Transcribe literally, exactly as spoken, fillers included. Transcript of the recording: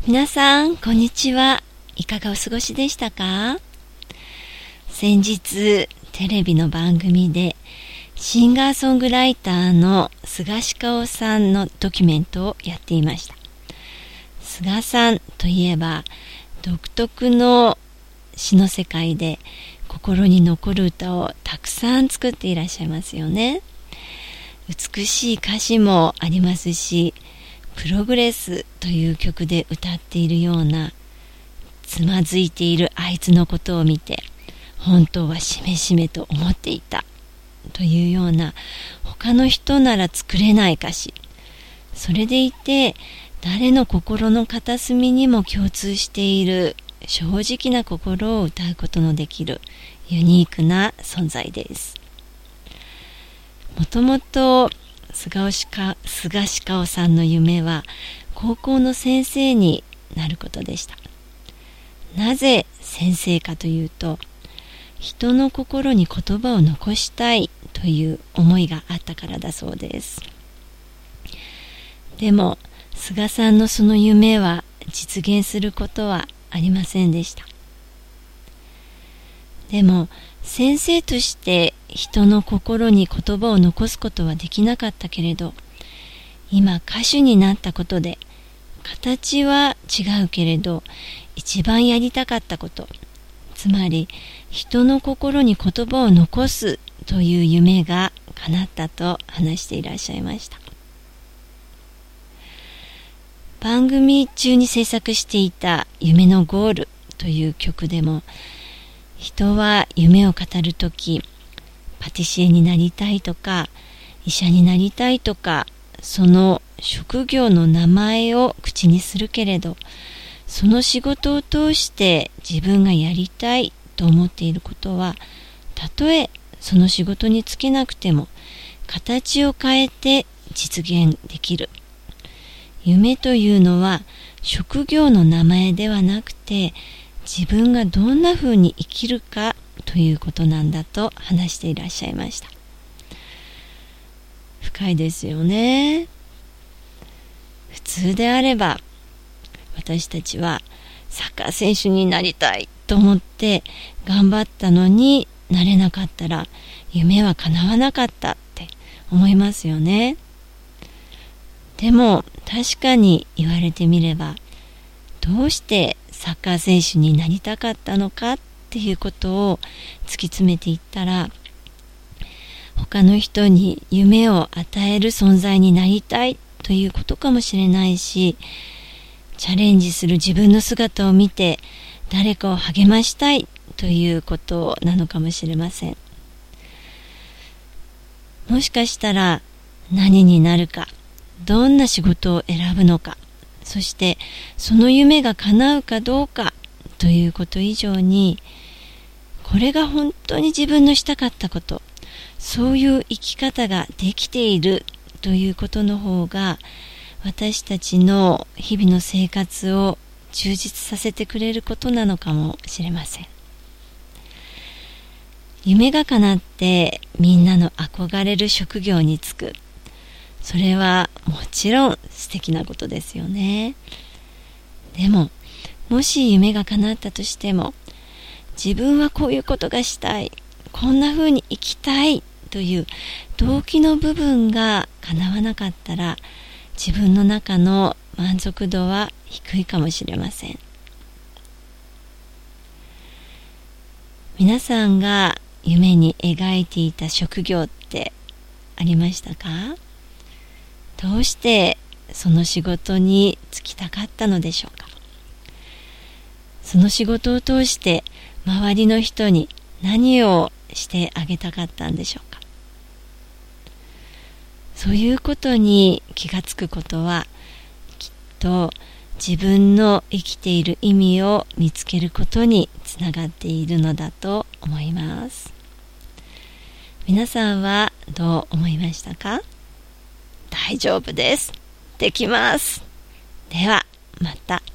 皆さんこんにちは。いかがお過ごしでしたか？先日テレビの番組でシンガーソングライターの菅氏香さんのドキュメントをやっていました。菅さんといえば独特の詩の世界で心に残る歌をたくさん作っていらっしゃいますよね。美しい歌詞もありますし、プログレスという曲で歌っているような、つまずいているあいつのことを見て本当はしめしめと思っていたというような、他の人なら作れない歌詞、それでいて誰の心の片隅にも共通している正直な心を歌うことのできるユニークな存在です。もともと菅氏香さんの夢は高校の先生になることでした。なぜ先生かというと、人の心に言葉を残したいという思いがあったからだそうです。でも菅さんのその夢は実現することはありませんでした。でも先生として人の心に言葉を残すことはできなかったけれど、今歌手になったことで形は違うけれど一番やりたかったこと、つまり人の心に言葉を残すという夢が叶ったと話していらっしゃいました。番組中に制作していた夢のゴールという曲でも、人は夢を語るとき、パティシエになりたいとか医者になりたいとか、その職業の名前を口にするけれど、その仕事を通して自分がやりたいと思っていることは、たとえその仕事に就けなくても形を変えて実現できる。夢というのは職業の名前ではなくて、自分がどんなふうに生きるかということなんだと話していらっしゃいました。深いですよね。普通であれば私たちはサッカー選手になりたいと思って頑張ったのになれなかったら夢は叶わなかったって思いますよね。でも確かに言われてみれば、どうしてサッカー選手になりたかったのかっていうことを突き詰めていったら、他の人に夢を与える存在になりたいということかもしれないし、チャレンジする自分の姿を見て誰かを励ましたいということなのかもしれません。もしかしたら何になるか、どんな仕事を選ぶのか、そしてその夢が叶うかどうかということ以上に、これが本当に自分のしたかったこと、そういう生き方ができているということの方が、私たちの日々の生活を充実させてくれることなのかもしれません。夢が叶ってみんなの憧れる職業に就く、それはもちろん素敵なことですよね。でももし夢が叶ったとしても、自分はこういうことがしたい、こんな風に生きたいという動機の部分が叶わなかったら、自分の中の満足度は低いかもしれません。皆さんが夢に描いていた職業ってありましたか？どうしてその仕事に就きたかったのでしょうか？その仕事を通して周りの人に何をしてあげたかったんでしょうか？そういうことに気がつくことは、きっと自分の生きている意味を見つけることにつながっているのだと思います。皆さんはどう思いましたか？大丈夫です。できます。ではまた。